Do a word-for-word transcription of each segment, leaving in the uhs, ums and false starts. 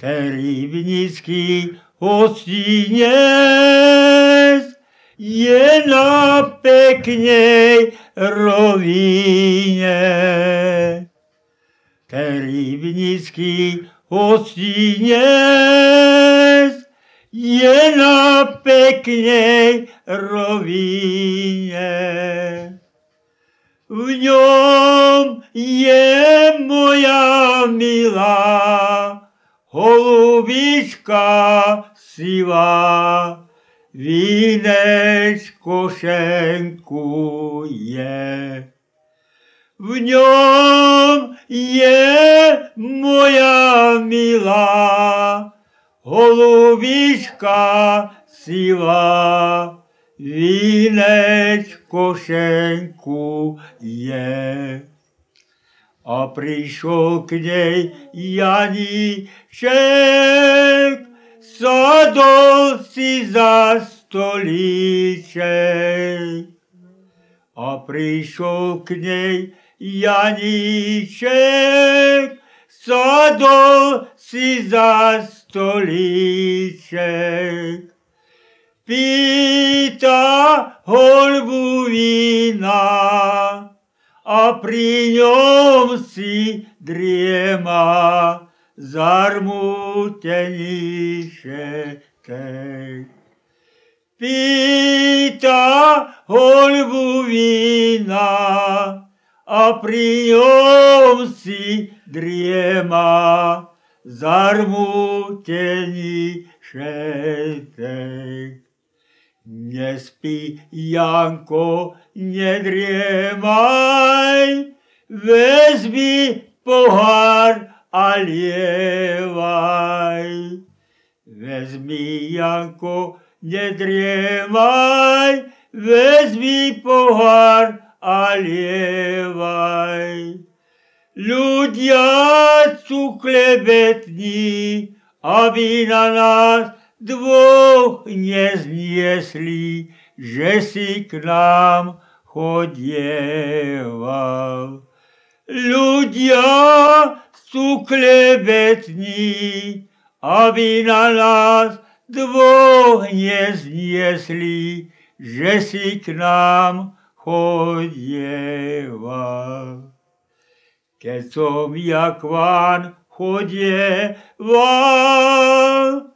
Rybnický hostinec je na peknej rovine. Rybnický hostinec je na peknej rovine. V ňom je moja milá holubička sivá, vínečko šenkuje. V ňom je moja milá holubička sivá, vínečko šenkuje. A prišiel k nej Janíček, sadol si za stolíček. A prišiel k nej Janíček, sadol si za stolíček. Pýta hoľbu vína a pri ňom si driema zarmútený šetek. Pýta hoľbu vína a pri ňom si driema zarmútený šetek. Nespí, Janko, nedriemaj, vezmi pohár a lievaj. Vezmi, Janko, nedriemaj, vezmi pohár a lievaj. Ľudia sú klebetní, aby na nás dvoch nezniesli, že si k nám chodieval. Ľudia sú klebetní, aby na nás dvoch nezniesli, že si k nám chodieval. Keď som ja k vám chodieval,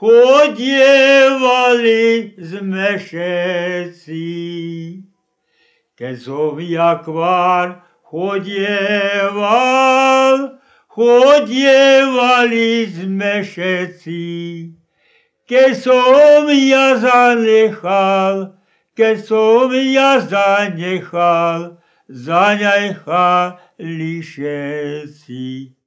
chodievali sme všetci. Keď som ja k vám chodieval, chodievali sme všetci. Keď som ja zanechal, keď som ja zanechal, zanechali všetci.